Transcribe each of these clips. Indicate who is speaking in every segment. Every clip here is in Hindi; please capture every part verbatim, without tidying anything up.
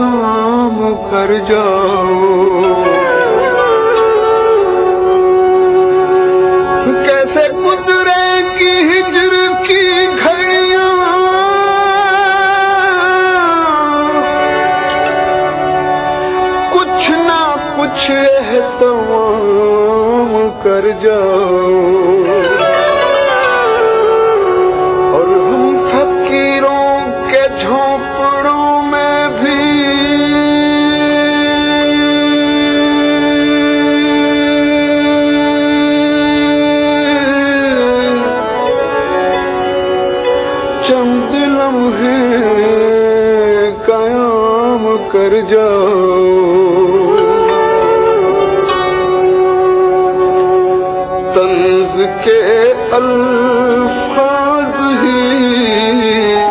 Speaker 1: काम कर जाओ। कैसे गुजरेगी हिजर की घड़ियां, कुछ ना कुछ एहतमाम कर जाओ। और हम फकीरों के झोंपड़ों में भी चंद लम्हे कयाम कर जाओ। तंज के अल्फाज ही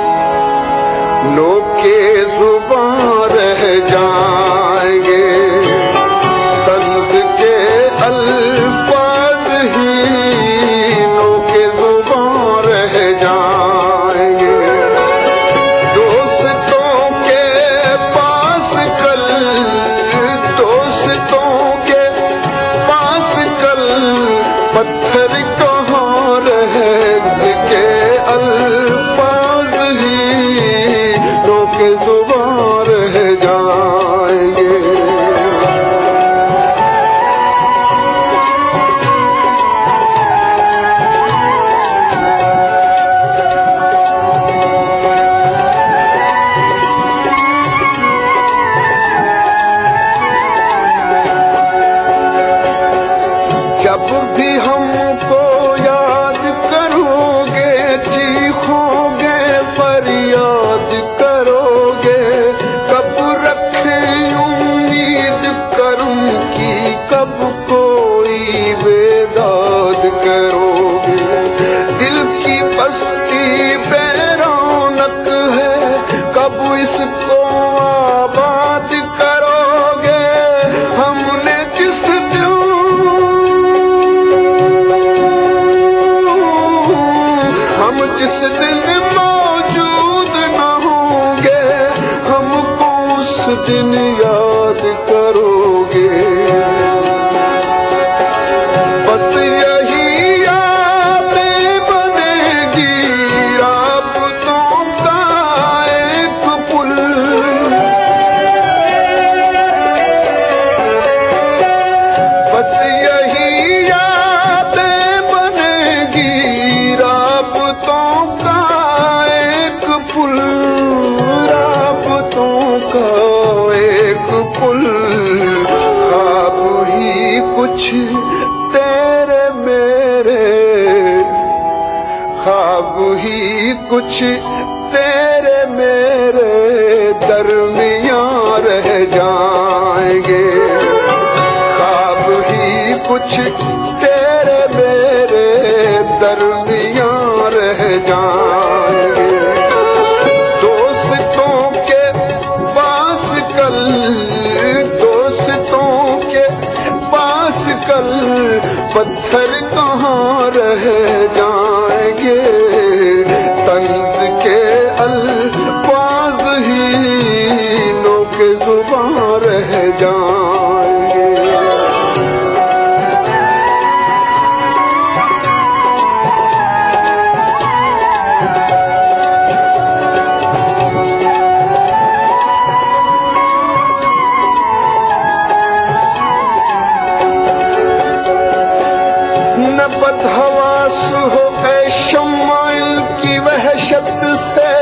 Speaker 1: लोके जुबान रह जाएंगे। तंज के अल्फाज ही लोके जुबान रह जाएंगे। दोस्तों के पास कल, दोस्तों के पास कल पत्थर कहाँ रहे के अल्फाज ही लोके जुबान रह जाएंगे। जब भी हमको याद करोगे, चीखोगे, फरियाद करोगे, कब रखे उम्मीद करूं कि कब कोई बेदाद करोगे। दिल की बस्ती बेरौनक है, कब इसको आबाद करोगे। हमने जिस दिल हम जिस दिन मौजूद न होंगे, हमको उस दिन याद करोगे। बस यही यादें बनेगी राबतों का एक पुल। बस यही यादें बनेगी राबतों का एक पुल, राबतों का एक पुल। ख्वाब ही कुछ तेरे मेरे, ख्वाब ही कुछ तेरे मेरे दरमियां रह जाएंगे। ख्वाब ही कुछ तेरे मेरे दरमियां रह जाएंगे। दोस्तों के पास कल, दोस्तों के पास कल पत्थर कहाँ रह जाएंगे। तंज के अल्फाज ही लोके जुबान रह जाएंगे। न बदहवास हो ऐ शम्माइल की वहशत से,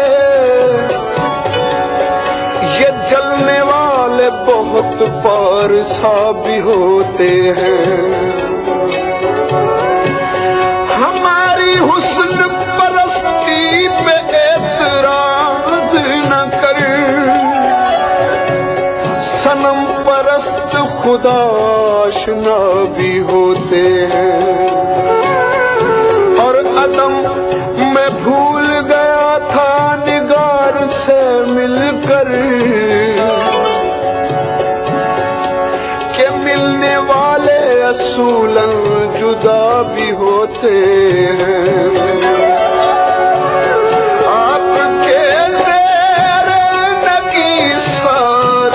Speaker 1: ये जलने वाले बहुत पारसा भी होते हैं। हमारी हुस्न परस्ती पे एतराज न कर, सनम परस्त खुदा आशना भी होते हैं। और अदम मैं भूल गया था निगार से मिलकर, के मिलने वाले असूलन जुदा भी होते हैं। आपके ज़ेर नगी सा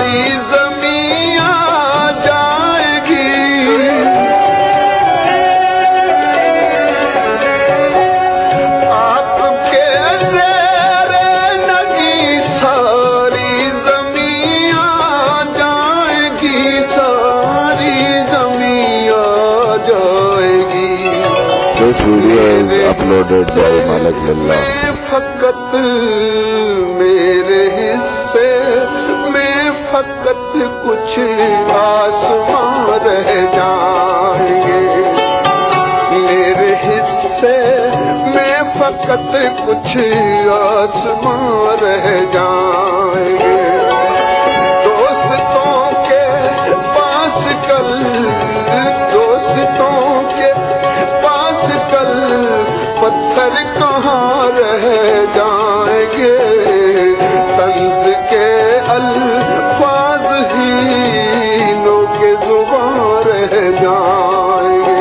Speaker 2: This video is uploaded by Malik Lillah.
Speaker 1: फकत मेरे हिस्से में फकत कुछ आसमां रह जाएंगे, मेरे हिस्से में फकत कुछ आसमां रह जाएंगे। दोस्तों के पास कल दोस्तों के पास कल पत्थर कहाँ रह जाएंगे, तंज के अल्फाज ही नो के जुबान रह जाएंगे।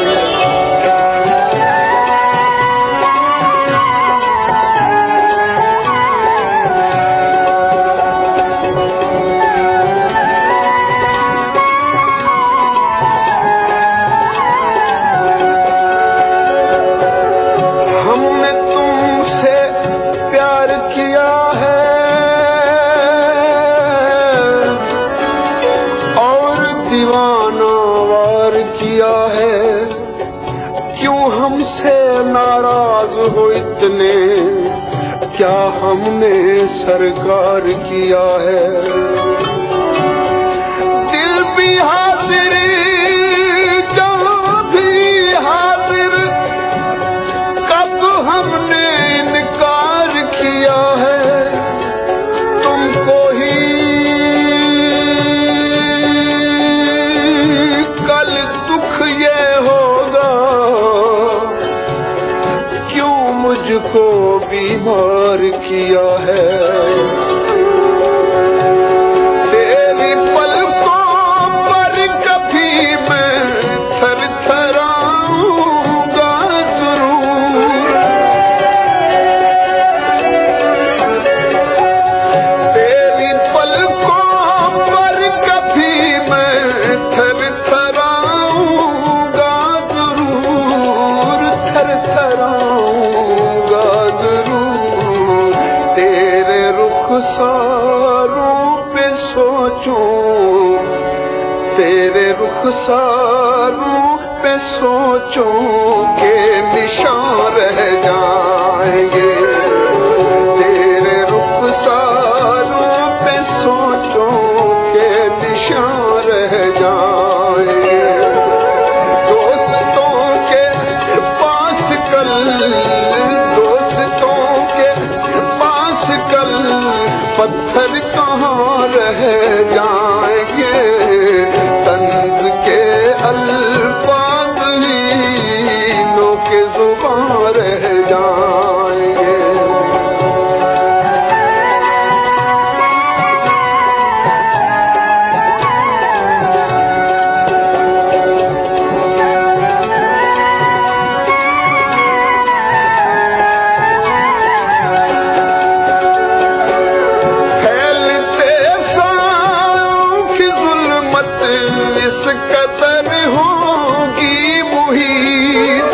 Speaker 1: हमसे नाराज हो इतने, क्या हमने सरकार किया है। दिल भी हाजिर जहाँ भी हाजिर, कब हमने इनकार किया है। तुमको ही कल दुख ये होगा, मुझको बीमार किया है। तेरी पलकों पर कभी मैं थर थराऊंगा जरूर, तेरी पलकों पर कभी मैं थर थराऊंगा जरूर, थर थराऊंगा जरूर। तेरे रुखसारों पे सोचूं, तेरे रुखसारों पे सोचूं के निशान रह जाएंगे, तेरे रुखसारों पे सोचूं के निशान रह जाएंगे। दोस्तों के पास कल दोस्तों के पास कल पत्थर कहाँ रह जाएंगे, तंज के अल्फाज ही नो के जुबान रह जाएंगे। इस कदर होगी मुहीत,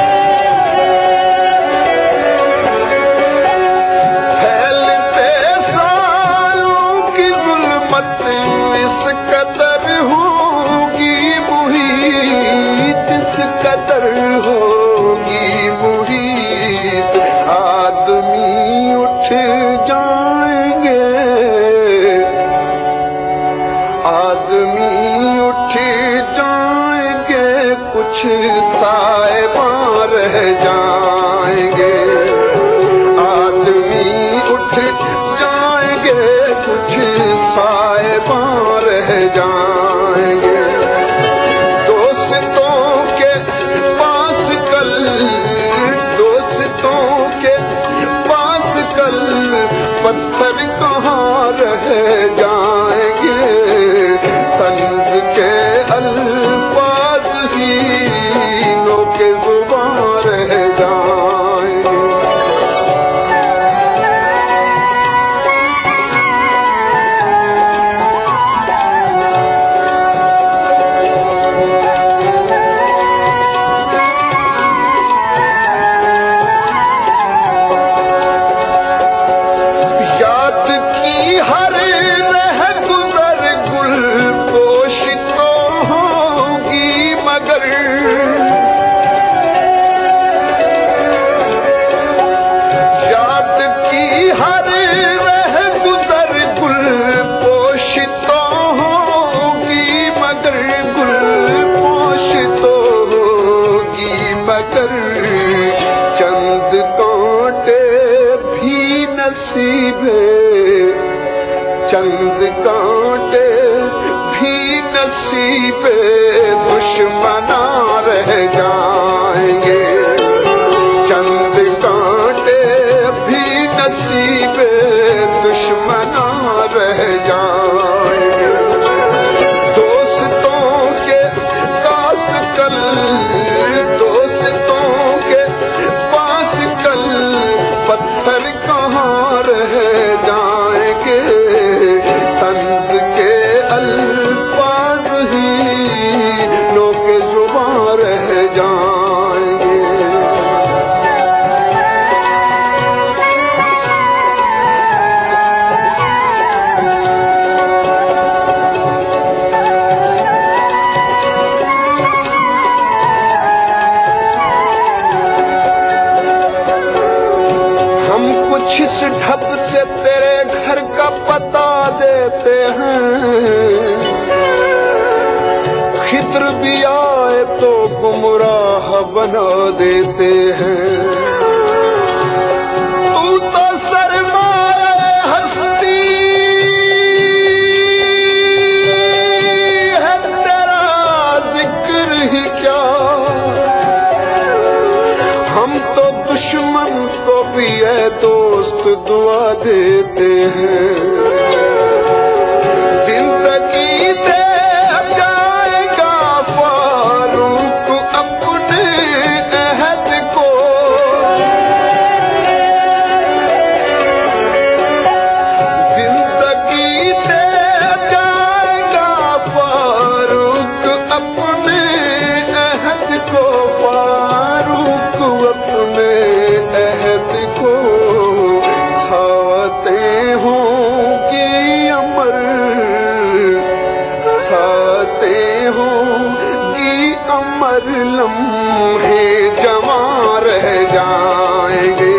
Speaker 1: फैलते सालों की जुल्मत इस कदर होगी मुहीत, इस कदर होगी मुहीत। आदमी उठ जाएंगे, आदमी उठ जाएंगे, कुछ साहिबान रह जाएंगे। आदमी उठ जाएंगे, कुछ साहिबान रह जाएंगे। दोस्तों के पास कल दोस्तों के पास कल पत्थर कहाँ रह जाएंगे, तंज के अल्फाज ही नो के जुबान रह जाएंगे। चंद कांटे भी नसीबे दुश्मना रह जाएंगे, चंद कांटे भी नसीबे दुश्मना रह जाएंगे। दोस्तों के पास कल, दोस्तों के पास कल पत्थर कहाँ रह जाएंगे, तंज के अल्फाज ही नोके जुबां रह जाएंगे। हम कुछ इस ढप से तेरे घर का पता देते हैं, खिद्र भी आए तो गुमराह बना देते हैं। तू तो सरमाए हस्ती है, तेरा जिक्र ही क्या, हम तो दुश्मन को भी है दोस्त दुआ देते हैं। जिंदगी दे जाएगा फारूक अपने अहद को, जिंदगी दे जाएगा फारूक अपने अहद को, फारूक अपने अहद को। सातें होंगी अमर, सातें होंगी अमर, लम्हे जवां रह जाएंगे।